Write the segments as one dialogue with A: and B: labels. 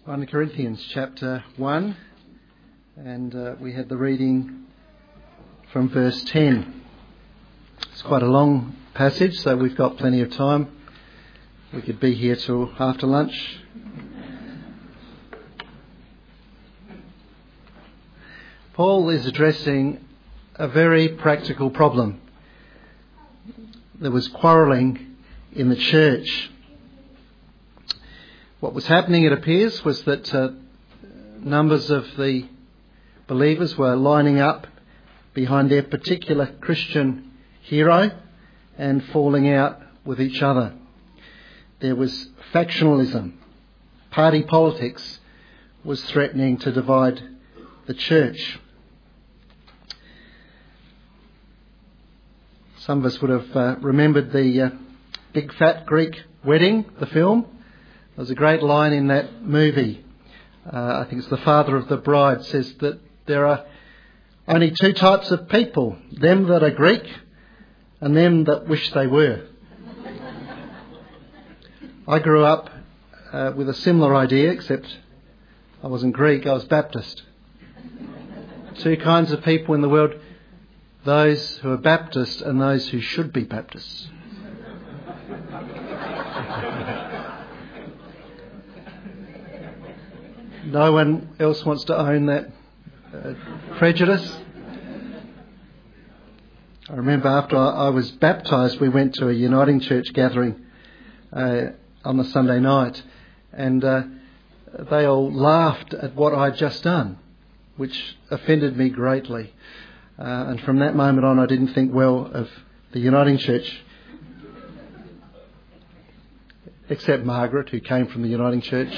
A: 1 Corinthians chapter 1, and we had the reading from verse 10. It's quite a long passage, so we've got plenty of time. We could be here till after lunch. Paul is addressing a very practical problem. There was quarrelling in the church. What was happening, it appears, was that numbers of the believers were lining up behind their particular Christian hero and falling out with each other. There was factionalism. Party politics was threatening to divide the church. Some of us would have remembered the Big Fat Greek Wedding, the film. There's a great line in that movie. I think it's the father of the bride says that there are only two types of people, them that are Greek and them that wish they were. I grew up with a similar idea, except I wasn't Greek, I was Baptist. Two kinds of people in the world, those who are Baptist and those who should be Baptists. No one else wants to own that prejudice. I remember after I was baptised, we went to a Uniting Church gathering on the Sunday night, and they all laughed at what I'd just done, which offended me greatly. And from that moment on, I didn't think well of the Uniting Church, except Margaret, who came from the Uniting Church.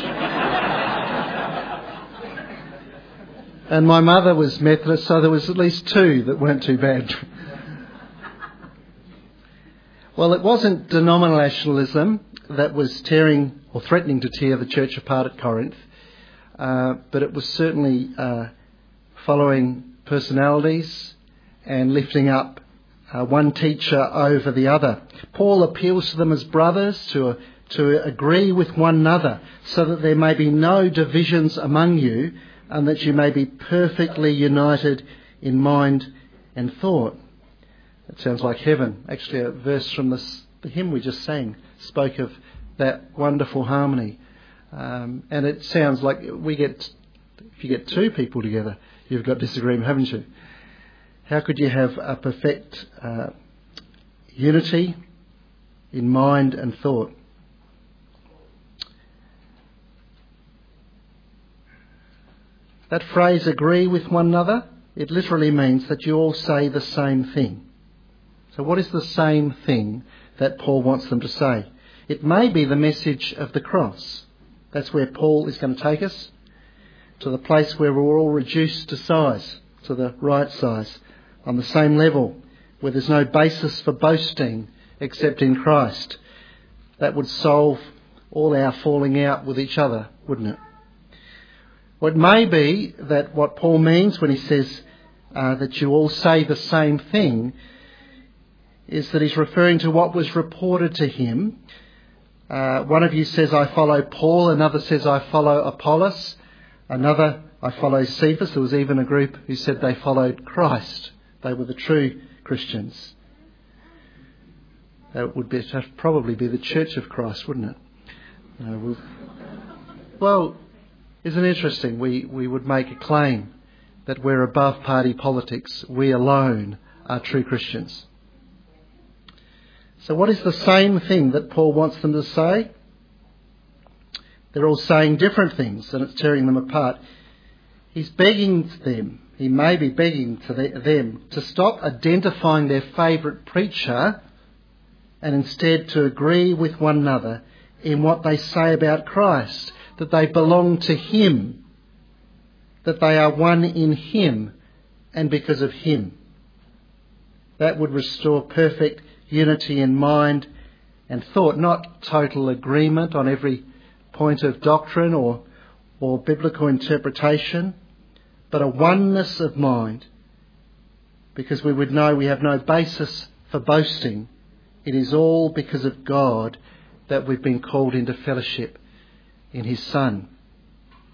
A: And my mother was Methodist, so there was at least two that weren't too bad. Well, it wasn't denominationalism that was tearing or threatening to tear the church apart at Corinth, but it was certainly following personalities and lifting up one teacher over the other. Paul appeals to them as brothers to agree with one another so that there may be no divisions among you, and that you may be perfectly united in mind and thought. It sounds like heaven. Actually, a verse from the hymn we just sang spoke of that wonderful harmony. And it sounds like if you get two people together, you've got disagreement, haven't you? How could you have a perfect unity in mind and thought? That phrase, agree with one another, it literally means that you all say the same thing. So what is the same thing that Paul wants them to say? It may be the message of the cross. That's where Paul is going to take us, to the place where we're all reduced to size, to the right size, on the same level, where there's no basis for boasting except in Christ. That would solve all our falling out with each other, wouldn't it? Well, it may be that what Paul means when he says that you all say the same thing is that he's referring to what was reported to him. One of you says, I follow Paul. Another says, I follow Apollos. Another, I follow Cephas. There was even a group who said they followed Christ. They were the true Christians. That would probably be the Church of Christ, wouldn't it? Well, isn't it interesting? We would make a claim that we're above party politics. We alone are true Christians. So what is the same thing that Paul wants them to say? They're all saying different things, and it's tearing them apart. He's begging them, he may be begging to them to stop identifying their favourite preacher and instead to agree with one another in what they say about Christ. That they belong to Him, that they are one in Him and because of Him. That would restore perfect unity in mind and thought, not total agreement on every point of doctrine or biblical interpretation, but a oneness of mind, because we would know we have no basis for boasting. It is all because of God that we've been called into fellowship in His Son.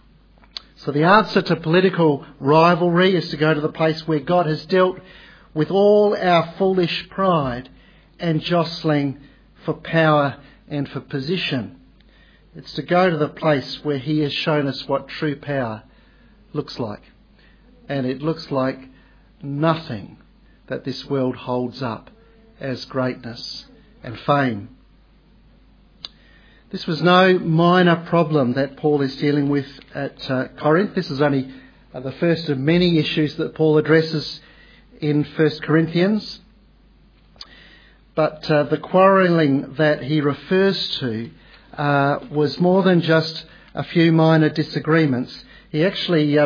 A: So the answer to political rivalry is to go to the place where God has dealt with all our foolish pride and jostling for power and for position. It's to go to the place where He has shown us what true power looks like. And it looks like nothing that this world holds up as greatness and fame. This was no minor problem that Paul is dealing with at Corinth. This is only the first of many issues that Paul addresses in 1 Corinthians. But the quarrelling that he refers to was more than just a few minor disagreements. He actually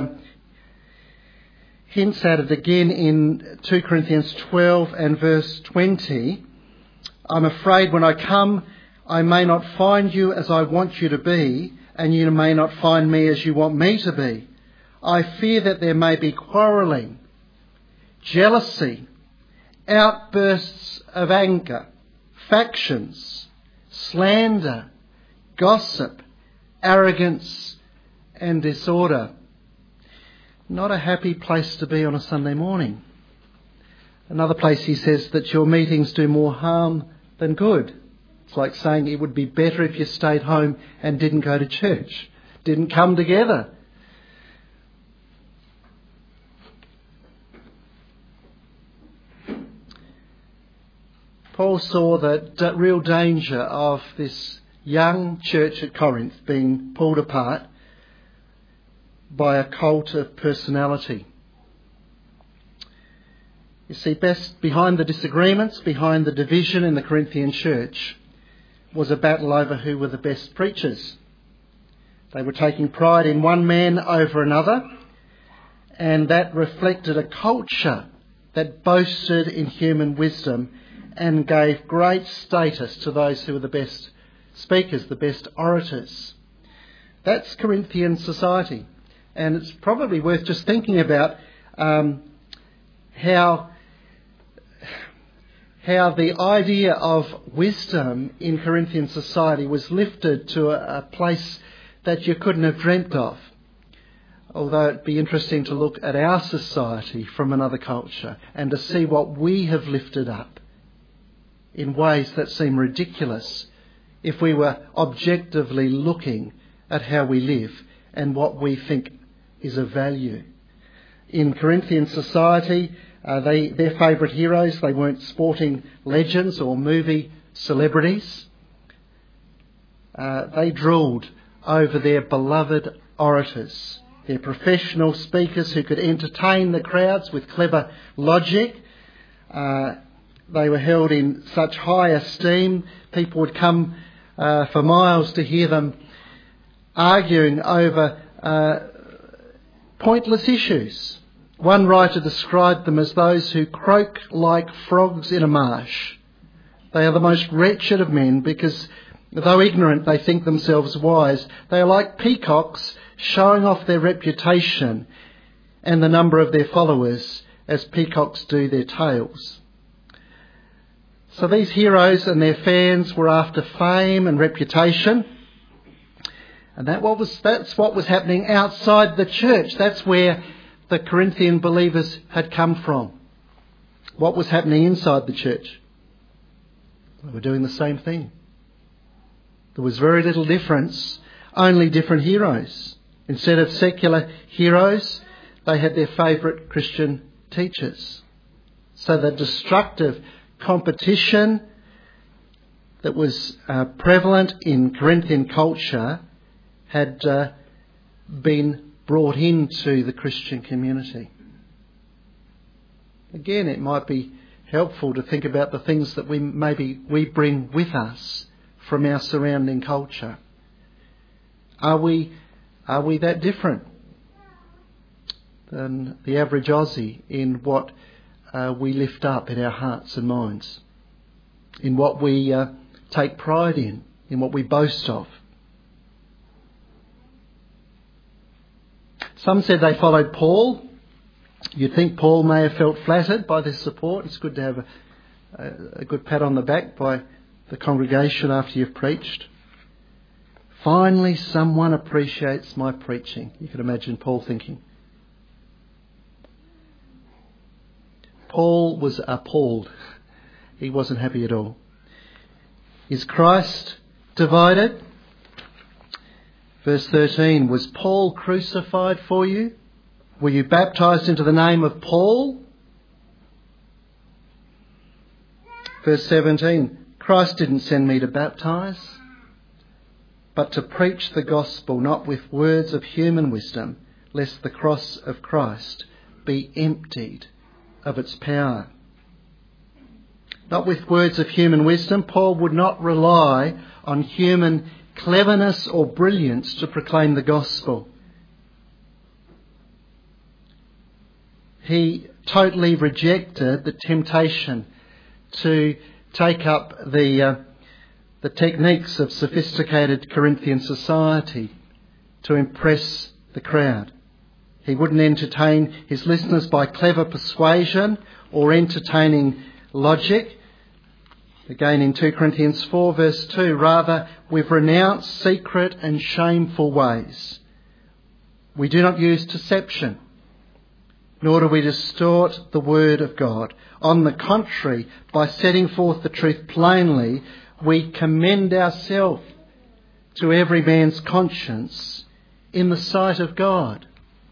A: hints at it again in 2 Corinthians 12 and verse 20. I'm afraid when I come, I may not find you as I want you to be, and you may not find me as you want me to be. I fear that there may be quarrelling, jealousy, outbursts of anger, factions, slander, gossip, arrogance and disorder. Not a happy place to be on a Sunday morning. Another place he says that your meetings do more harm than good. It's like saying it would be better if you stayed home and didn't go to church, didn't come together. Paul saw the real danger of this young church at Corinth being pulled apart by a cult of personality. You see, best behind the disagreements, behind the division in the Corinthian church, was a battle over who were the best preachers. They were taking pride in one man over another, and that reflected a culture that boasted in human wisdom and gave great status to those who were the best speakers, the best orators. That's Corinthian society. And it's probably worth just thinking about how the idea of wisdom in Corinthian society was lifted to a place that you couldn't have dreamt of. Although it'd be interesting to look at our society from another culture and to see what we have lifted up in ways that seem ridiculous if we were objectively looking at how we live and what we think is of value. In Corinthian society, their favourite heroes, they weren't sporting legends or movie celebrities. They drooled over their beloved orators, their professional speakers who could entertain the crowds with clever logic. They were held in such high esteem. People would come for miles to hear them arguing over pointless issues. One writer described them as those who croak like frogs in a marsh. They are the most wretched of men because, though ignorant, they think themselves wise. They are like peacocks showing off their reputation and the number of their followers as peacocks do their tails. So these heroes and their fans were after fame and reputation. And that's what was happening outside the church. That's where the Corinthian believers had come from. What was happening inside the church? They were doing the same thing. There was very little difference, only different heroes. Instead of secular heroes, they had their favourite Christian teachers. So the destructive competition that was prevalent in Corinthian culture had been brought into the Christian community. Again, it might be helpful to think about the things that we bring with us from our surrounding culture. Are we that different than the average Aussie in what we lift up in our hearts and minds, in what we take pride in what we boast of? Some said they followed Paul. You'd think Paul may have felt flattered by this support. It's good to have a good pat on the back by the congregation after you've preached. Finally, someone appreciates my preaching. You can imagine Paul thinking. Paul was appalled. He wasn't happy at all. Is Christ divided? Verse 13, was Paul crucified for you? Were you baptised into the name of Paul? Verse 17, Christ didn't send me to baptise, but to preach the gospel, not with words of human wisdom, lest the cross of Christ be emptied of its power. Not with words of human wisdom. Paul would not rely on human cleverness or brilliance to proclaim the gospel. He totally rejected the temptation to take up the techniques of sophisticated Corinthian society to impress the crowd. He wouldn't entertain his listeners by clever persuasion or entertaining logic. Again in 2 Corinthians 4 verse 2, rather we've renounced secret and shameful ways. We do not use deception, nor do we distort the word of God. On the contrary, by setting forth the truth plainly, we commend ourselves to every man's conscience in the sight of God.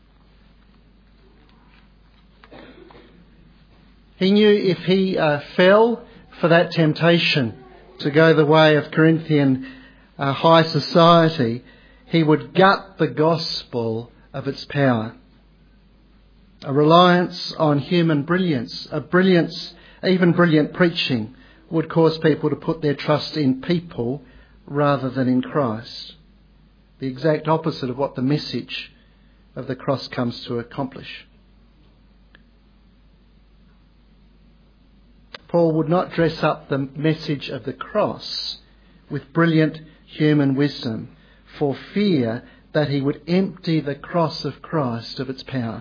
A: He knew if he fell for that temptation to go the way of Corinthian high society, he would gut the gospel of its power. A reliance on human brilliance, even brilliant preaching, would cause people to put their trust in people rather than in Christ. The exact opposite of what the message of the cross comes to accomplish. Paul would not dress up the message of the cross with brilliant human wisdom for fear that he would empty the cross of Christ of its power.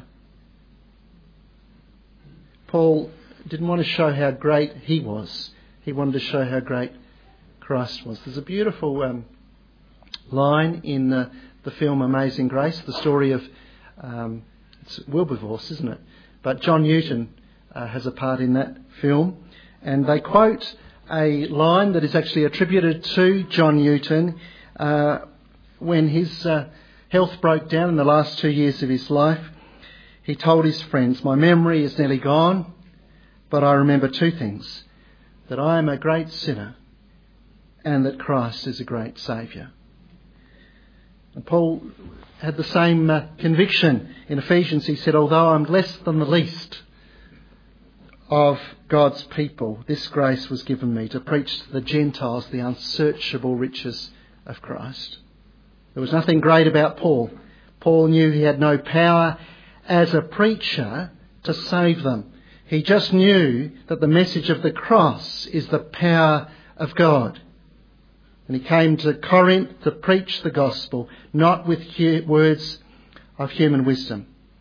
A: Paul didn't want to show how great he was. He wanted to show how great Christ was. There's a beautiful line in the film Amazing Grace, the story of, it's Wilberforce, isn't it? But John Newton has a part in that film. And they quote a line that is actually attributed to John Newton when his health broke down in the last 2 years of his life. He told his friends, "My memory is nearly gone, but I remember two things, that I am a great sinner and that Christ is a great Saviour." And Paul had the same conviction in Ephesians. He said, "Although I'm less than the least of God's people, this grace was given me to preach to the Gentiles the unsearchable riches of Christ." There was nothing great about Paul. Paul knew he had no power as a preacher to save them. He just knew that the message of the cross is the power of God. And he came to Corinth to preach the gospel, not with words of human wisdom,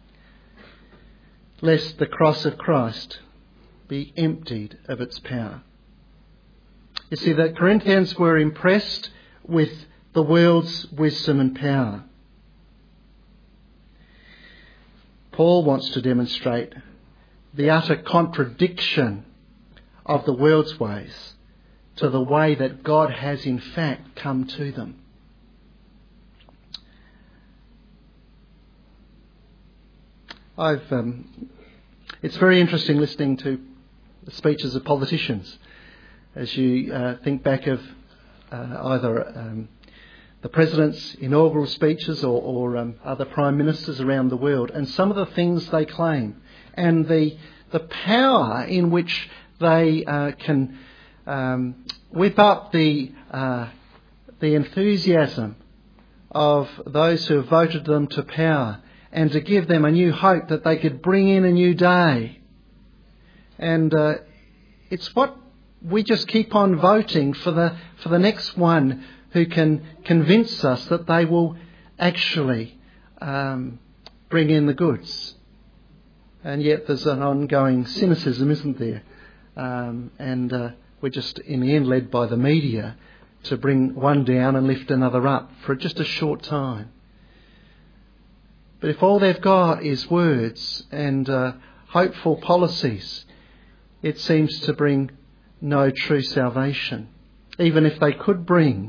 A: lest the cross of Christ be emptied of its power. You see, the Corinthians were impressed with the world's wisdom and power. Paul wants to demonstrate the utter contradiction of the world's ways to the way that God has in fact come to them. It's very interesting listening to the speeches of politicians as you think back of either the President's inaugural speeches or other Prime Ministers around the world, and some of the things they claim and the power in which they can whip up the enthusiasm of those who have voted them to power and to give them a new hope that they could bring in a new day. And it's what we just keep on voting for the next one who can convince us that they will actually bring in the goods. And yet there's an ongoing cynicism, isn't there? And we're just in the end led by the media to bring one down and lift another up for just a short time. But if all they've got is words and hopeful policies, it seems to bring no true salvation. Even if they could bring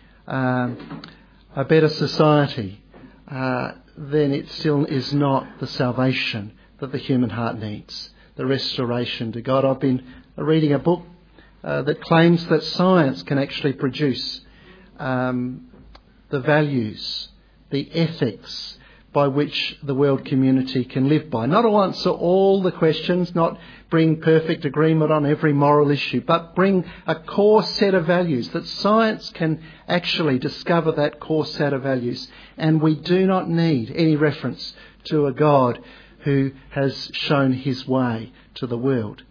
A: a better society, then it still is not the salvation that the human heart needs, the restoration to God. I've been reading a book that claims that science can actually produce the values, the ethics by which the world community can live by. Not answer all the questions, not bring perfect agreement on every moral issue, but bring a core set of values, that science can actually discover that core set of values. And we do not need any reference to a God who has shown his way to the world.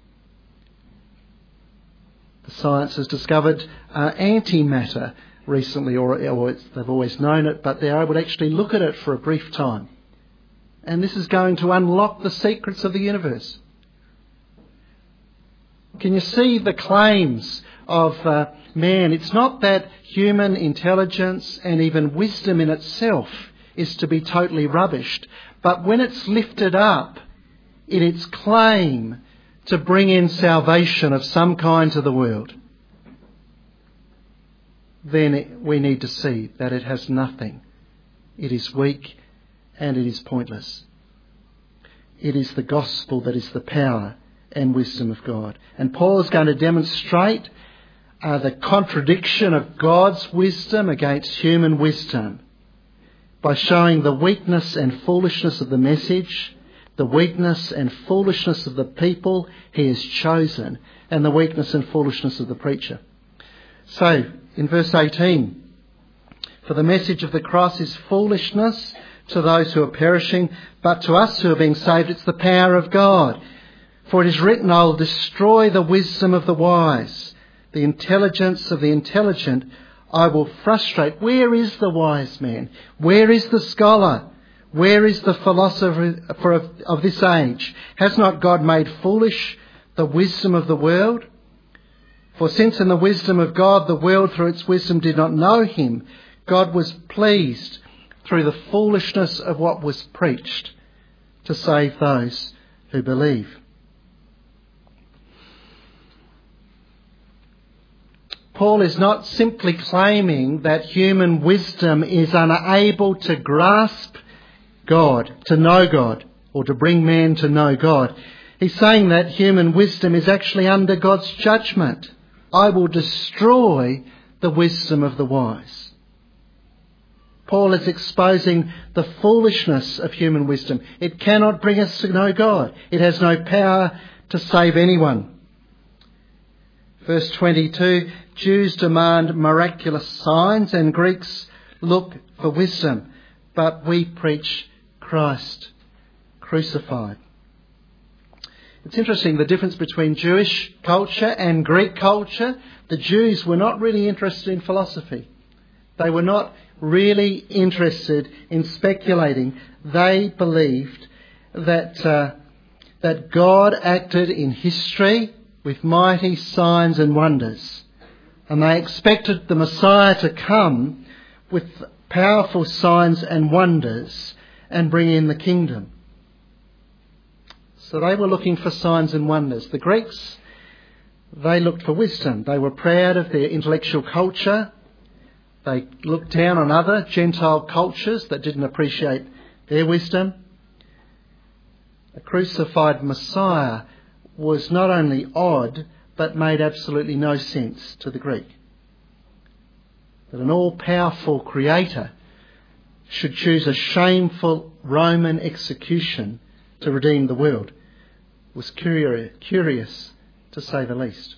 A: The science has discovered antimatter recently, or they've always known it, but they're able to actually look at it for a brief time. And this is going to unlock the secrets of the universe. Can you see the claims of man? It's not that human intelligence and even wisdom in itself is to be totally rubbished, but when it's lifted up in its claim to bring in salvation of some kind to the world, then we need to see that it has nothing. It is weak and it is pointless. It is the gospel that is the power and wisdom of God. And Paul is going to demonstrate the contradiction of God's wisdom against human wisdom by showing the weakness and foolishness of the message, the weakness and foolishness of the people he has chosen, and the weakness and foolishness of the preacher. So, in verse 18, for the message of the cross is foolishness to those who are perishing, but to us who are being saved, it's the power of God. For it is written, I will destroy the wisdom of the wise, the intelligence of the intelligent I will frustrate. Where is the wise man? Where is the scholar? Where is the philosopher of this age? Has not God made foolish the wisdom of the world? For since in the wisdom of God the world through its wisdom did not know him, God was pleased through the foolishness of what was preached to save those who believe. Paul is not simply claiming that human wisdom is unable to grasp God, to know God, or to bring man to know God. He's saying that human wisdom is actually under God's judgment. I will destroy the wisdom of the wise. Paul is exposing the foolishness of human wisdom. It cannot bring us to know God. It has no power to save anyone. Verse 22, Jews demand miraculous signs and Greeks look for wisdom, but we preach Christ crucified. It's interesting, the difference between Jewish culture and Greek culture. The Jews were not really interested in philosophy. They were not really interested in speculating. They believed that God acted in history with mighty signs and wonders. And they expected the Messiah to come with powerful signs and wonders and bring in the kingdom. So they were looking for signs and wonders. The Greeks, they looked for wisdom. They were proud of their intellectual culture. They looked down on other Gentile cultures that didn't appreciate their wisdom. A crucified Messiah was not only odd, but made absolutely no sense to the Greek. That an all-powerful creator should choose a shameful Roman execution to redeem the world was curious to say the least.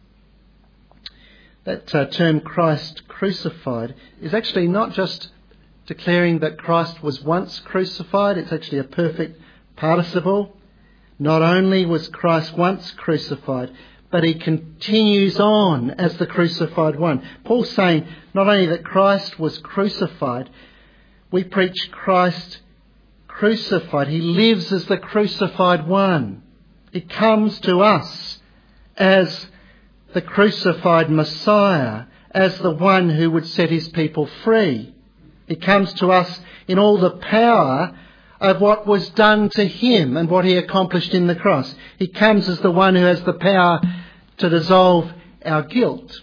A: That term Christ crucified is actually not just declaring that Christ was once crucified, it's actually a perfect participle. Not only was Christ once crucified, but he continues on as the crucified one. Paul's saying not only that Christ was crucified, we preach Christ crucified. He lives as the crucified one. He comes to us as the crucified Messiah, as the one who would set his people free. He comes to us in all the power of what was done to him and what he accomplished in the cross. He comes as the one who has the power to dissolve our guilt,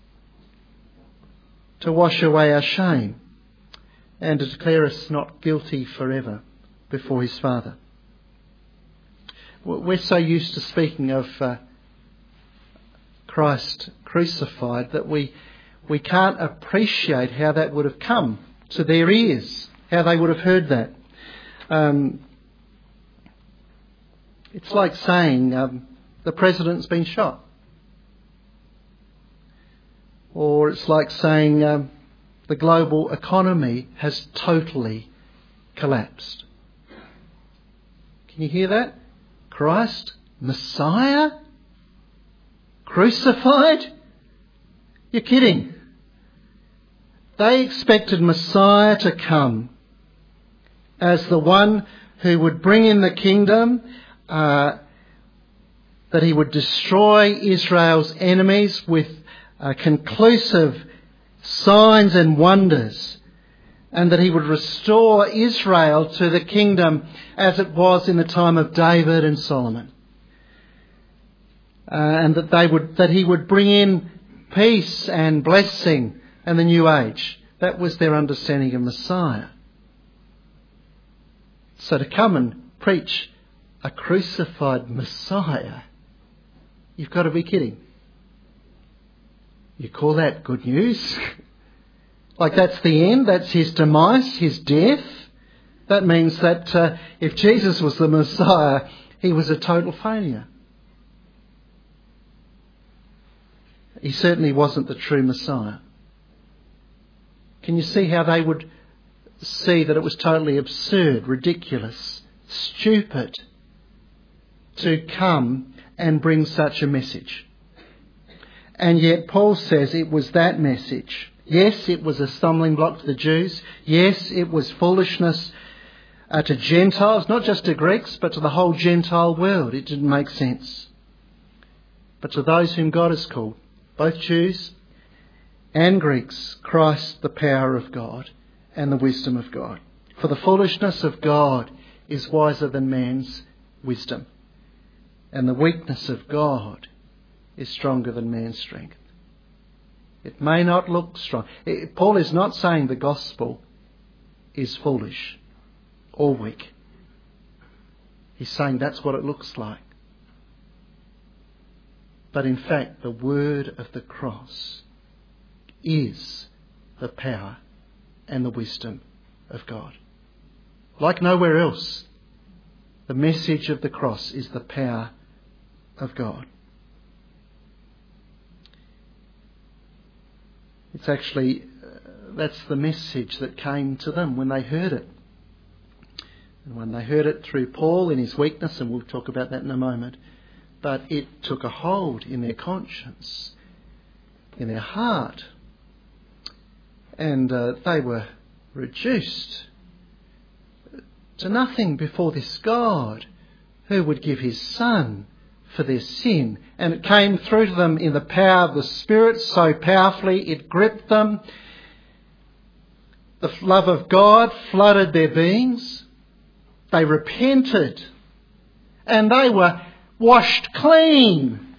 A: to wash away our shame, and to declare us not guilty forever before his Father. We're so used to speaking of Christ crucified that we can't appreciate how that would have come to their ears, how they would have heard that. It's like saying the president's been shot. Or it's like saying the global economy has totally collapsed. Can you hear that? Christ, Messiah, crucified? You're kidding. They expected Messiah to come as the one who would bring in the kingdom, that he would destroy Israel's enemies with conclusive signs and wonders, and that he would restore Israel to the kingdom as it was in the time of David and Solomon. And that he would bring in peace and blessing and the new age. That was their understanding of Messiah. So to come and preach a crucified Messiah, you've got to be kidding. You call that good news? Like that's the end, that's his demise, his death. That means that if Jesus was the Messiah, he was a total failure. He certainly wasn't the true Messiah. Can you see how they would see that it was totally absurd, ridiculous, stupid to come and bring such a message? And yet Paul says it was that message. Yes, it was a stumbling block to the Jews. Yes, it was foolishness to Gentiles, not just to Greeks, but to the whole Gentile world. It didn't make sense. But to those whom God has called, both Jews and Greeks, Christ, the power of God and the wisdom of God. For the foolishness of God is wiser than man's wisdom, and the weakness of God is stronger than man's strength. It may not look strong. Paul is not saying the gospel is foolish or weak. He's saying that's what it looks like. But in fact, the word of the cross is the power and the wisdom of God. Like nowhere else, the message of the cross is the power of God. It's actually, that's the message that came to them when they heard it. And when they heard it through Paul in his weakness, and we'll talk about that in a moment, but it took a hold in their conscience, in their heart. And they were reduced to nothing before this God who would give his Son for their sin. And it came through to them in the power of the Spirit so powerfully it gripped them. The love of God flooded their beings. They repented and they were washed clean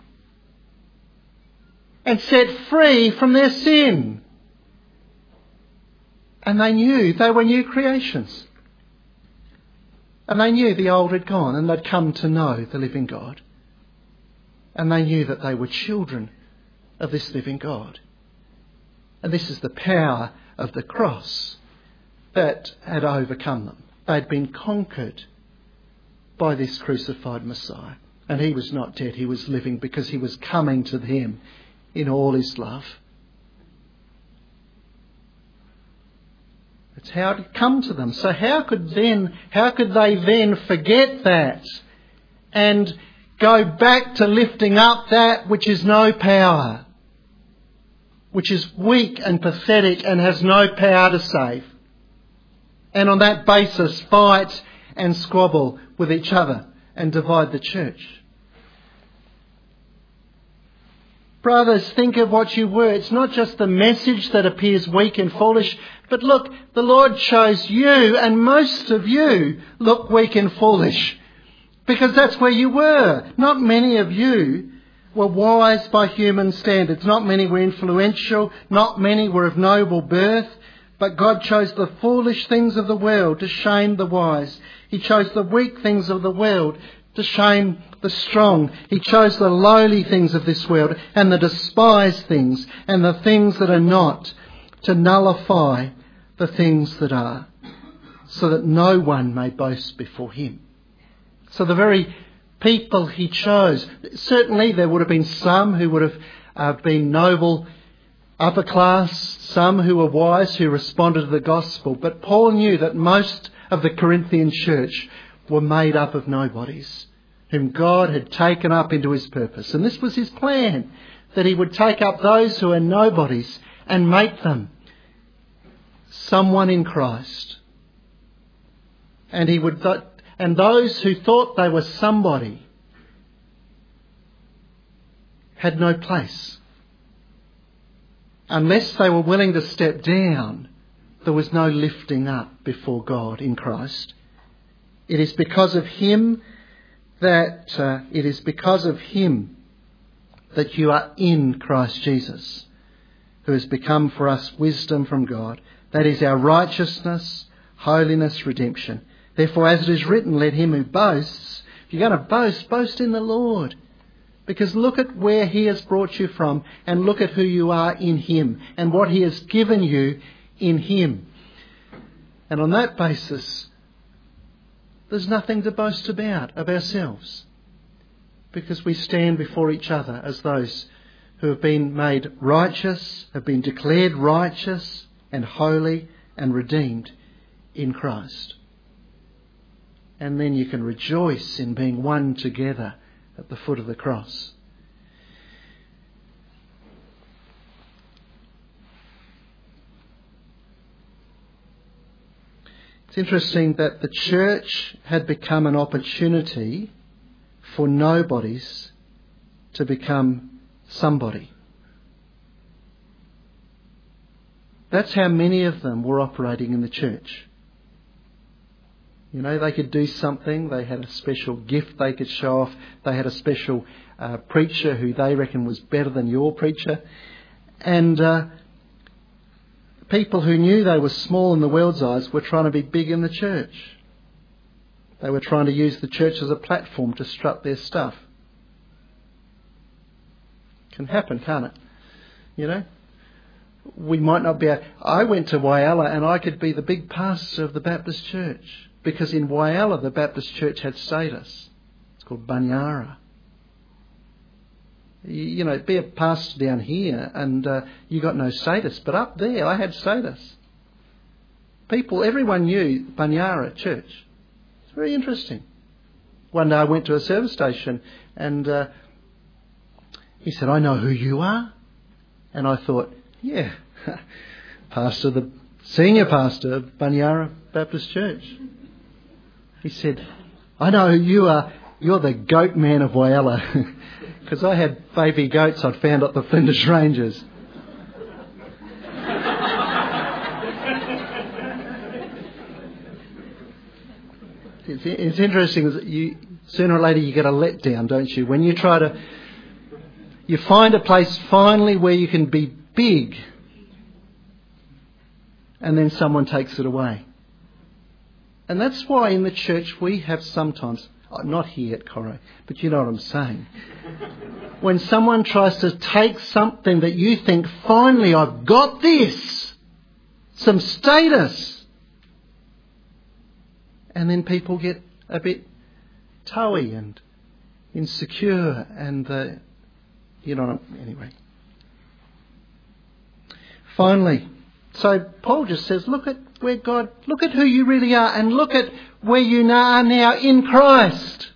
A: and set free from their sin. And they knew they were new creations. And they knew the old had gone and they'd come to know the living God. And they knew that they were children of this living God. And this is the power of the cross that had overcome them. They'd been conquered by this crucified Messiah. And he was not dead, he was living because he was coming to them in all his love. It's how it had come to them. So how could they then forget that and go back to lifting up that which is no power, which is weak and pathetic and has no power to save, and on that basis fight and squabble with each other and divide the church? brothers, think of what you were. It's not just the message that appears weak and foolish, but look, the Lord chose you, and most of you look weak and foolish, because that's where you were. Not many of you were wise by human standards. Not many were influential. Not many were of noble birth. But God chose the foolish things of the world to shame the wise. He chose the weak things of the world to shame the strong. He chose the lowly things of this world and the despised things and the things that are not, to nullify the things that are, so that no one may boast before him. So the very people he chose, certainly there would have been some who would have been noble, upper class, some who were wise, who responded to the gospel. But Paul knew that most of the Corinthian church were made up of nobodies, whom God had taken up into his purpose. And this was his plan, that he would take up those who are nobodies and make them someone in Christ. And he would, and those who thought they were somebody had no place. Unless they were willing to step down, there was no lifting up before God in Christ. It is because of him that you are in Christ Jesus, who has become for us wisdom from God. That is our righteousness, holiness, redemption. Therefore, as it is written, let him who boasts, if you're going to boast, boast in the Lord. Because look at where he has brought you from, and look at who you are in him and what he has given you in him. And on that basis, there's nothing to boast about of ourselves, because we stand before each other as those who have been made righteous, have been declared righteous and holy and redeemed in Christ. And then you can rejoice in being one together at the foot of the cross. It's interesting that the church had become an opportunity for nobodies to become somebody. That's how many of them were operating in the church. You know, they could do something. They had a special gift they could show off. They had a special preacher who they reckon was better than your preacher. And people who knew they were small in the world's eyes were trying to be big in the church. They were trying to use the church as a platform to strut their stuff. Can happen, can't it? You know? We might not be... I went to Whyalla and I could be the big pastor of the Baptist church. Because in Whyalla, the Baptist church had status. It's called Bunyara. You know, be a pastor down here and you got no status. But up there, I had status. Everyone knew Bunyara church. It's very interesting. One day I went to a service station and he said, I know who you are. And I thought, yeah, the senior pastor of Bunyara Baptist Church. He said, I know who you are. You're the goat man of Whyalla. Because I had baby goats I'd found at the Flinders Ranges. It's interesting that sooner or later you get a letdown, don't you? When you you find a place finally where you can be big, and then someone takes it away. And that's why in the church we have sometimes, not here at Corrie, but you know what I'm saying. When someone tries to take something that you think, finally I've got this, some status, and then people get a bit toey and insecure and, anyway. Finally, so Paul just says, look at who you really are and look at where you are now in Christ.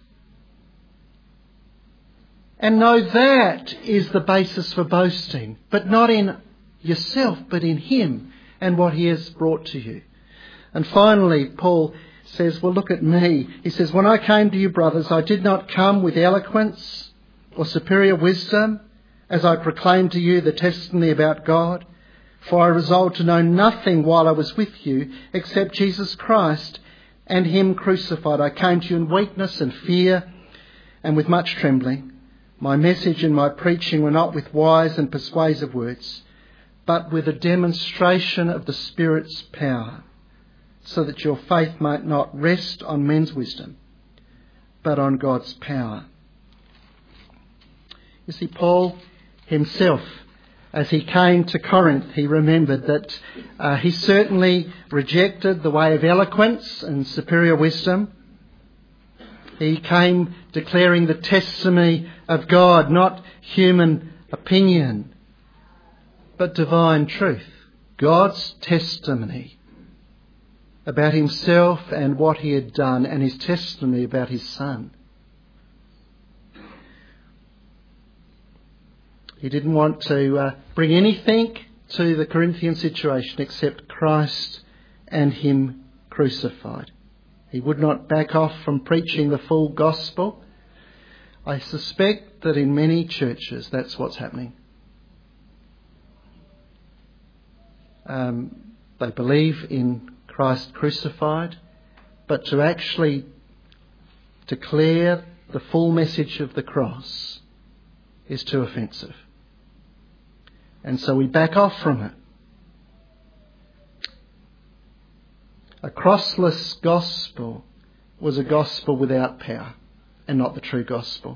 A: And know that is the basis for boasting, but not in yourself, but in him and what he has brought to you. And finally, Paul says, well, look at me. He says, when I came to you, brothers, I did not come with eloquence or superior wisdom, as I proclaimed to you the testimony about God. For I resolved to know nothing while I was with you except Jesus Christ and him crucified. I came to you in weakness and fear and with much trembling. My message and my preaching were not with wise and persuasive words, but with a demonstration of the Spirit's power, so that your faith might not rest on men's wisdom, but on God's power. You see, Paul himself, as he came to Corinth, he remembered that he certainly rejected the way of eloquence and superior wisdom. He came declaring the testimony of God, not human opinion, but divine truth. God's testimony about himself and what he had done, and his testimony about his Son. He didn't want to bring anything to the Corinthian situation except Christ and him crucified. He would not back off from preaching the full gospel. I suspect that in many churches that's what's happening. They believe in Christ crucified, but to actually declare the full message of the cross is too offensive. And so we back off from it. A crossless gospel was a gospel without power and not the true gospel.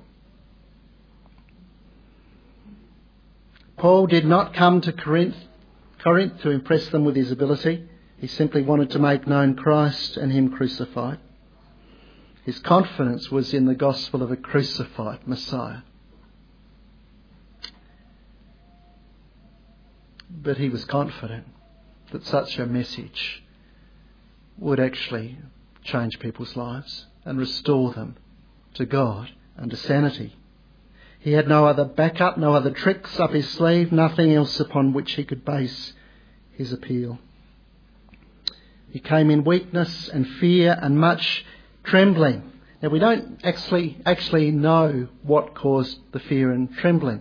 A: Paul did not come to Corinth to impress them with his ability. He simply wanted to make known Christ and him crucified. His confidence was in the gospel of a crucified Messiah. But he was confident that such a message would actually change people's lives and restore them to God and to sanity. He had no other backup, no other tricks up his sleeve, nothing else upon which he could base his appeal. He came in weakness and fear and much trembling. Now, we don't actually know what caused the fear and trembling.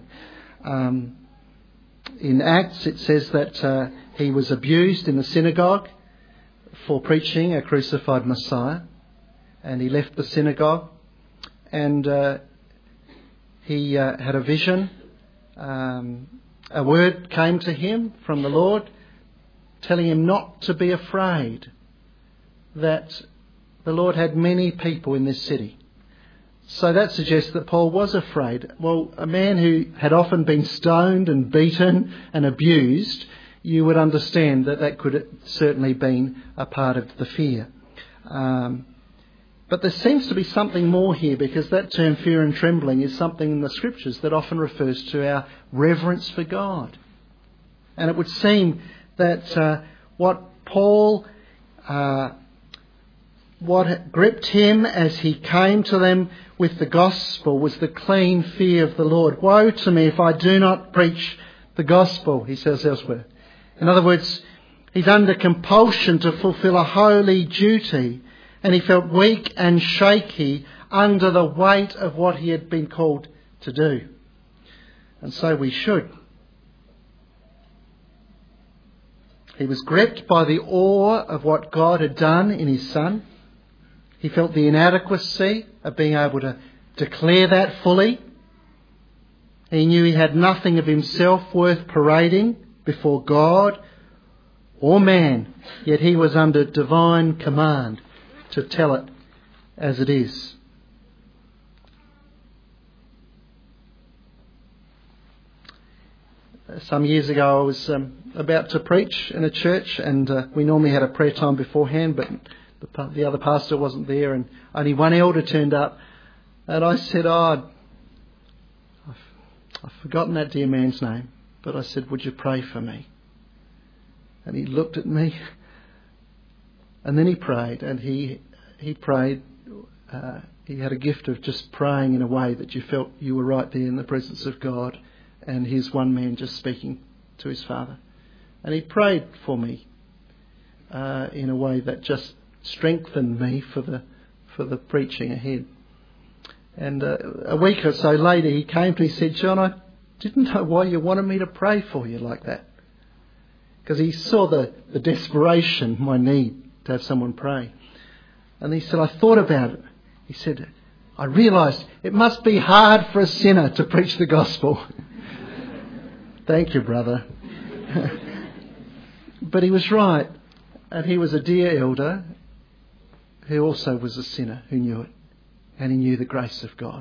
A: In Acts, it says that he was abused in the synagogue for preaching a crucified Messiah, and he left the synagogue, and he had a vision. A word came to him from the Lord telling him not to be afraid, that the Lord had many people in this city. So that suggests that Paul was afraid. Well, a man who had often been stoned and beaten and abused, you would understand that that could have certainly been a part of the fear. But there seems to be something more here, because that term fear and trembling is something in the Scriptures that often refers to our reverence for God. And it would seem that what gripped him as he came to them with the gospel was the clean fear of the Lord. Woe to me if I do not preach the gospel, he says elsewhere. In other words, he's under compulsion to fulfill a holy duty, and he felt weak and shaky under the weight of what he had been called to do. And so we should. He was gripped by the awe of what God had done in his Son. He felt the inadequacy of being able to declare that fully. He knew he had nothing of himself worth parading before God or man, yet he was under divine command to tell it as it is. Some years ago I was about to preach in a church, and we normally had a prayer time beforehand, but the other pastor wasn't there, and only one elder turned up. And I said, I've forgotten that dear man's name, but I said, would you pray for me? And he looked at me, and then he prayed, and he prayed. He had a gift of just praying in a way that you felt you were right there in the presence of God, and here's one man just speaking to his Father. And he prayed for me in a way that just strengthened me for the preaching ahead. And a week or so later he came to me and said, John, didn't know why you wanted me to pray for you like that. Because he saw the desperation, my need to have someone pray. And he said, I thought about it. He said, I realised it must be hard for a sinner to preach the gospel. Thank you, brother. But he was right. And he was a dear elder who also was a sinner, who knew it. And he knew the grace of God.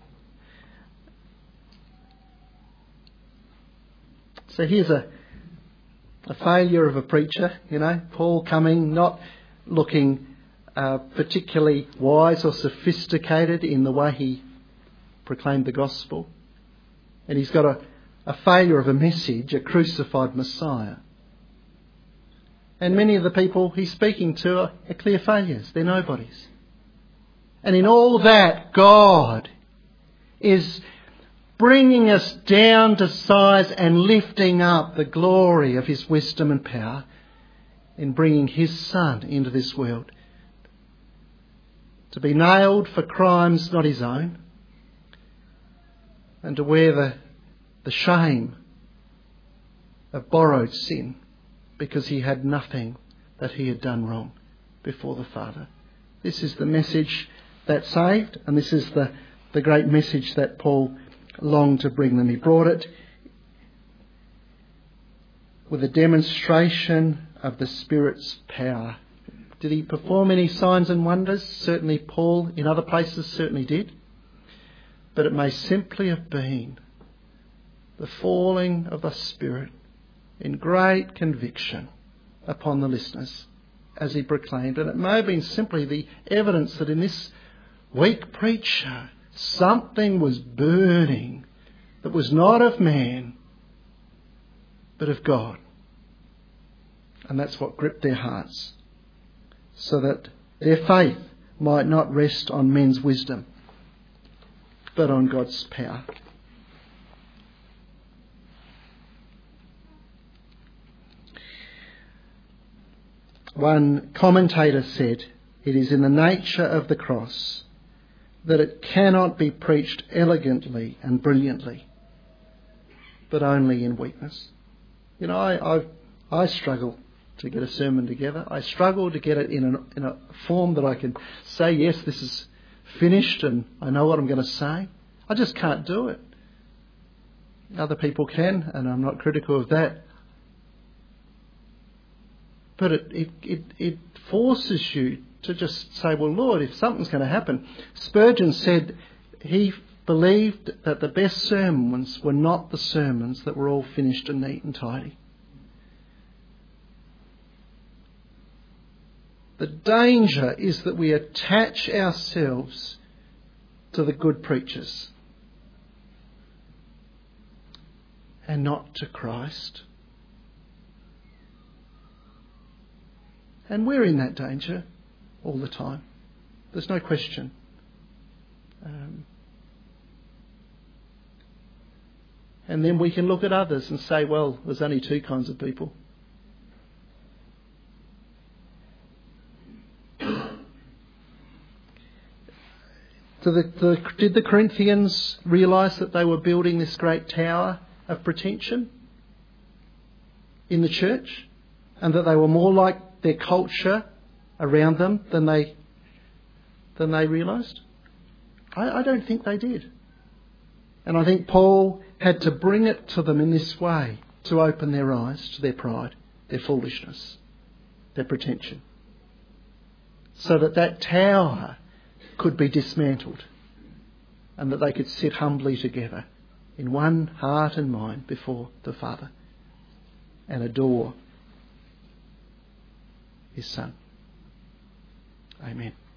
A: So here's a failure of a preacher, Paul coming, not looking particularly wise or sophisticated in the way he proclaimed the gospel. And he's got a failure of a message, a crucified Messiah. And many of the people he's speaking to are clear failures. They're nobodies. And in all that, God is bringing us down to size and lifting up the glory of his wisdom and power in bringing his Son into this world to be nailed for crimes not his own and to wear the shame of borrowed sin because he had nothing that he had done wrong before the Father. This is the message that saved, and this is the great message that Paul longed to bring them. He brought it with a demonstration of the Spirit's power. Did he perform any signs and wonders? Certainly Paul in other places certainly did. But it may simply have been the falling of the Spirit in great conviction upon the listeners as he proclaimed. And it may have been simply the evidence that in this weak preacher something was burning that was not of man but of God. And that's what gripped their hearts, so that their faith might not rest on men's wisdom but on God's power. One commentator said, it is in the nature of the cross that it cannot be preached elegantly and brilliantly, but only in weakness. I struggle to get a sermon together. I struggle to get it in a form that I can say, yes, this is finished and I know what I'm going to say. I just can't do it. Other people can, and I'm not critical of that. But it forces you to just say, well, Lord, if something's going to happen. Spurgeon said he believed that the best sermons were not the sermons that were all finished and neat and tidy. The danger is that we attach ourselves to the good preachers and not to Christ. And we're in that danger all the time. There's no question. And then we can look at others and say, well, there's only two kinds of people. Did the Corinthians realise that they were building this great tower of pretension in the church, and that they were more like their culture around them than they realised? I don't think they did. And I think Paul had to bring it to them in this way to open their eyes to their pride, their foolishness, their pretension, so that tower could be dismantled and that they could sit humbly together in one heart and mind before the Father and adore his Son. Amen.